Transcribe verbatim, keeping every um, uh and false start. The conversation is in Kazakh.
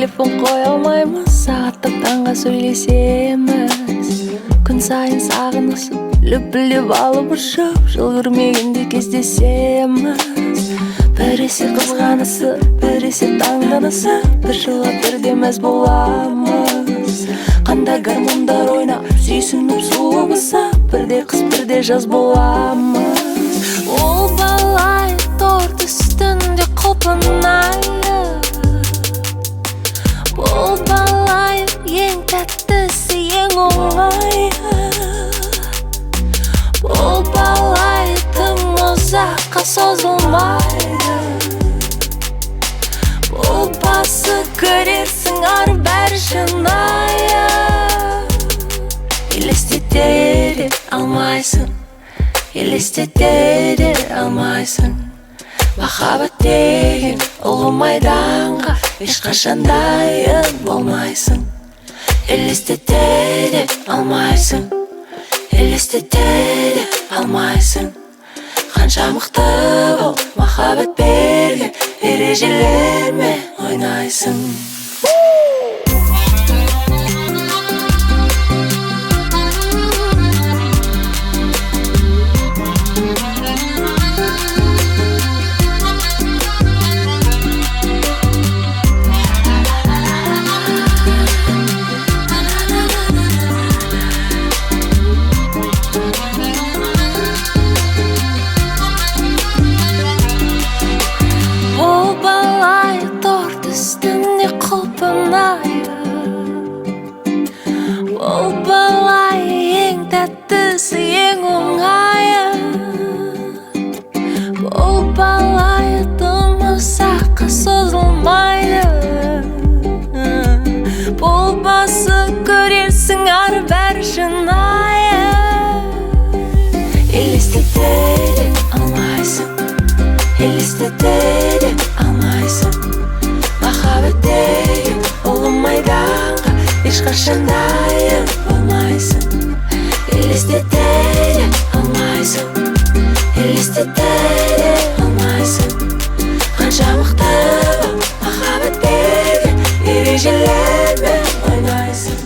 телефон қоя алмаймыз, сағаттап таңға сөйлесеміз. Күн сайын сағынысып, лүп-лүп алып ұшып, жыл көрмегенде кездесеміз. Біресе қызғанысып, біресе таңданысып, бір жылға бірде мәз боламыз. Қандай гармондар ойнап, сүйсініп суымызып, бірде қыс бірде жаз боламыз. Ол балай торт үстінде құлпынайық, бұл балай ең тәттісі ең оңайы. Бұл балай тым ұзаққа созылмайды, бұл басы көрерсің ар бәр шынайы. Елестете алмайсың, елестете алмайсың. Махаббат деген ұлы майданға ешқашан дайын болмайсың. Елестете алмайсың, елестете алмайсың. Қанша мықты бол, махаббат берген ережелермен ойнайсың. Ол балай ең тәттісі ең оңайы, бұл балай тым ұзаққа созылмайды, бұл басы көрерсің ар бәр шынайы. Елестете алмайсың, елестете алмайсың. Махаббат деген ұлы майданға ешқашан дайын болмайсың. Елестете алмайсың, елестете алмайсың. Қанша мықты бол, махаббат берген ережелермен ойнайсың.